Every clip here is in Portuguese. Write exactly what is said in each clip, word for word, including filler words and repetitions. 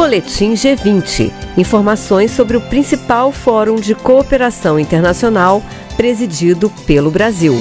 Boletim G vinte. Informações sobre o principal fórum de cooperação internacional presidido pelo Brasil.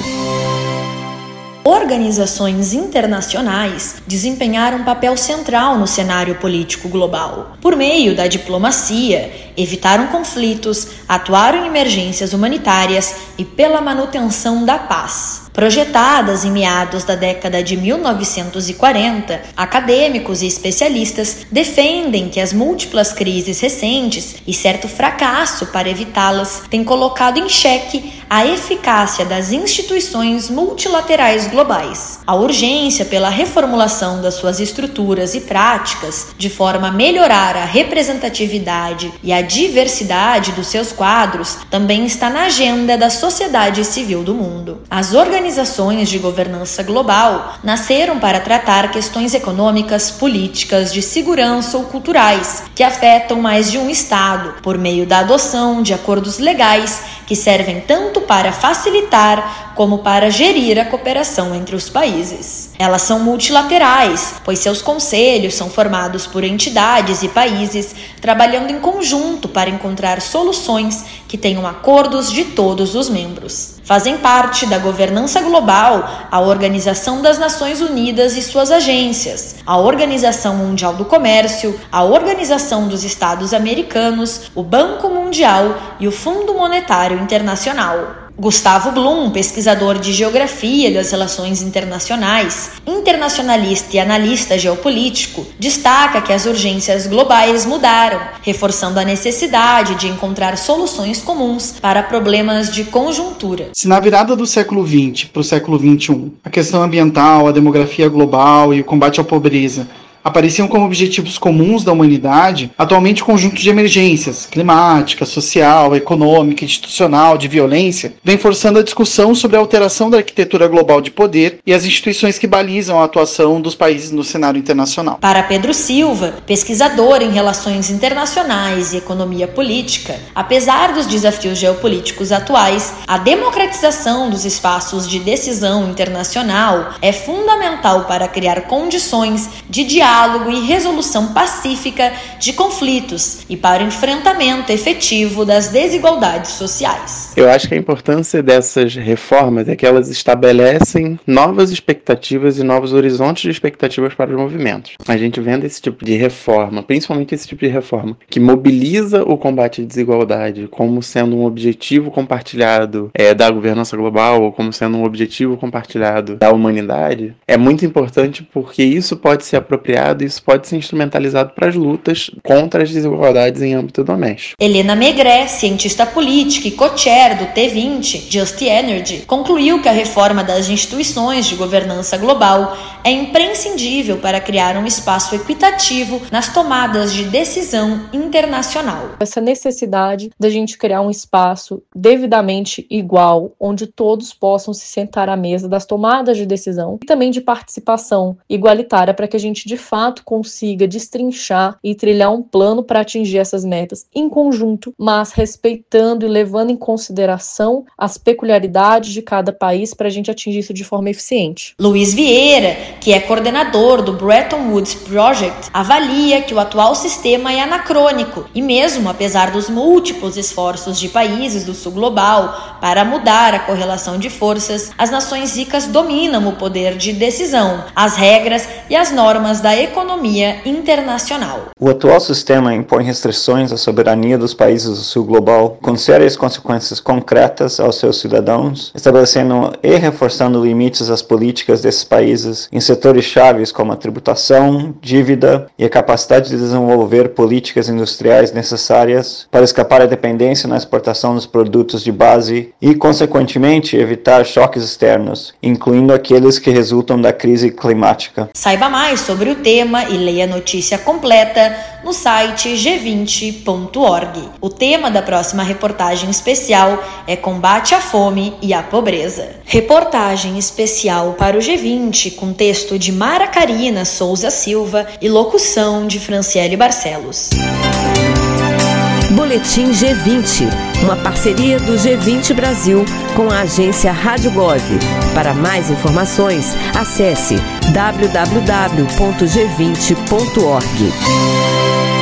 Organizações internacionais desempenharam um papel central no cenário político global. Por meio da diplomacia, evitaram conflitos, atuaram em emergências humanitárias e pela manutenção da paz. Projetadas em meados da década de mil novecentos e quarenta, acadêmicos e especialistas defendem que as múltiplas crises recentes e certo fracasso para evitá-las têm colocado em xeque a eficácia das instituições multilaterais globais. A urgência pela reformulação das suas estruturas e práticas, de forma a melhorar a representatividade e a diversidade dos seus quadros, também está na agenda da sociedade civil do mundo. As organizações de governança global nasceram para tratar questões econômicas, políticas, de segurança ou culturais que afetam mais de um estado, por meio da adoção de acordos legais que servem tanto para facilitar como para gerir a cooperação entre os países. Elas são multilaterais, pois seus conselhos são formados por entidades e países trabalhando em conjunto para encontrar soluções que tenham acordos de todos os membros. Fazem parte da governança global a Organização das Nações Unidas e suas agências, a Organização Mundial do Comércio, a Organização dos Estados Americanos, o Banco Mundial e o Fundo Monetário Internacional. Gustavo Blum, pesquisador de Geografia das Relações Internacionais, internacionalista e analista geopolítico, destaca que as urgências globais mudaram, reforçando a necessidade de encontrar soluções comuns para problemas de conjuntura. Se na virada do século vinte para o século vinte e um, a questão ambiental, a demografia global e o combate à pobreza apareciam como objetivos comuns da humanidade, atualmente o conjunto de emergências climática, social, econômica, institucional, de violência, vem forçando a discussão sobre a alteração da arquitetura global de poder e as instituições que balizam a atuação dos países no cenário internacional. Para Pedro Silva, pesquisador em relações internacionais e economia política, apesar dos desafios geopolíticos atuais, a democratização dos espaços de decisão internacional é fundamental para criar condições de diálogo diálogo e resolução pacífica de conflitos e para o enfrentamento efetivo das desigualdades sociais. Eu acho que a importância dessas reformas é que elas estabelecem novas expectativas e novos horizontes de expectativas para os movimentos. A gente vendo esse tipo de reforma, principalmente esse tipo de reforma, que mobiliza o combate à desigualdade como sendo um objetivo compartilhado é, da governança global ou como sendo um objetivo compartilhado da humanidade, é muito importante porque isso pode ser apropriado e isso pode ser instrumentalizado para as lutas contra as desigualdades em âmbito doméstico. Helena Megré, cientista política e co-chair do T vinte, Just Energy, concluiu que a reforma das instituições de governança global é imprescindível para criar um espaço equitativo nas tomadas de decisão internacional. Essa necessidade da gente criar um espaço devidamente igual, onde todos possam se sentar à mesa das tomadas de decisão e também de participação igualitária para que a gente de fato consiga destrinchar e trilhar um plano para atingir essas metas em conjunto, mas respeitando e levando em consideração as peculiaridades de cada país para a gente atingir isso de forma eficiente. Luiz Vieira, que é coordenador do Bretton Woods Project, avalia que o atual sistema é anacrônico e mesmo apesar dos múltiplos esforços de países do sul global para mudar a correlação de forças, as nações ricas dominam o poder de decisão, as regras e as normas da economia internacional. O atual sistema impõe restrições à soberania dos países do sul global, com sérias consequências concretas aos seus cidadãos, estabelecendo e reforçando limites às políticas desses países em setores chaves como a tributação, dívida e a capacidade de desenvolver políticas industriais necessárias para escapar à dependência na exportação dos produtos de base e, consequentemente, evitar choques externos, incluindo aqueles que resultam da crise climática. Saiba mais sobre o tema e leia a notícia completa no site g vinte ponto org. O tema da próxima reportagem especial é Combate à Fome e à Pobreza. Reportagem especial para o G vinte com texto de Mara Carina Souza Silva e locução de Franciele Barcelos. Boletim G vinte, uma parceria do G vinte Brasil com a agência Rádio Gov. Para mais informações, acesse w w w ponto g vinte ponto org.